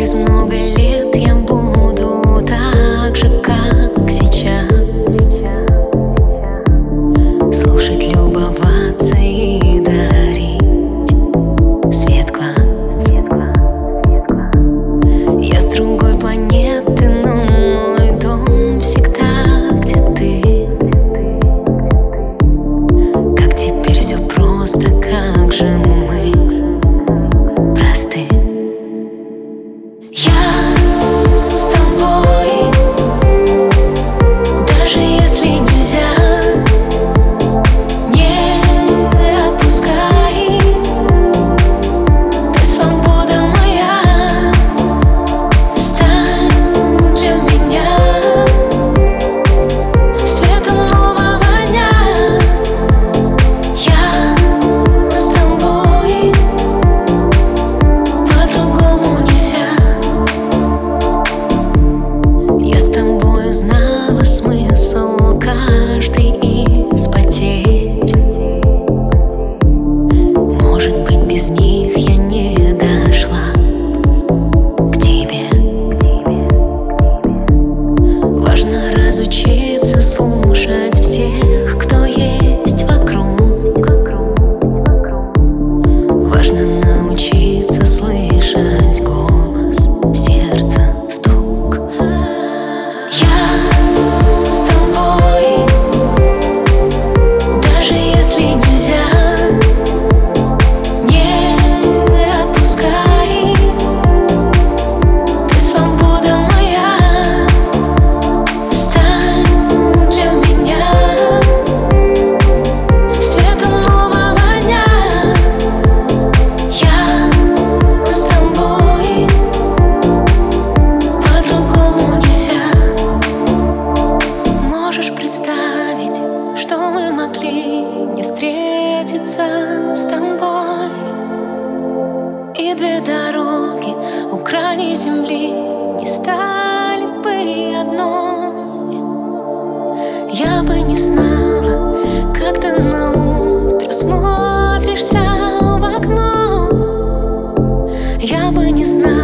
через много лет я буду так же, как сейчас, слушать, любоваться и дарить свет глаз. Я с другой планеты, но мой дом всегда где ты. Как теперь все просто, как же мы просты. Я с тобой, даже если нельзя, не отпускай. Ты свобода моя, стань для меня светом нового дня. Я с тобой, по-другому нельзя. Я с тобой знала смысл каждый из потерь. Может быть, без них я не дошла к тебе. Важно разучиться слушать всех, кто есть вокруг. Важно научиться слышать голос, сердце, стук. Я с тобой, даже если нельзя, не отпускай. Ты свобода моя, стань для меня светом нового дня. Я с тобой, по-другому нельзя. Можешь представить, что мы могли не встретиться с тобой, и две дороги у края земли не стали бы одной. Я бы не знала, как ты на утро смотришься в окно. Я бы не знала,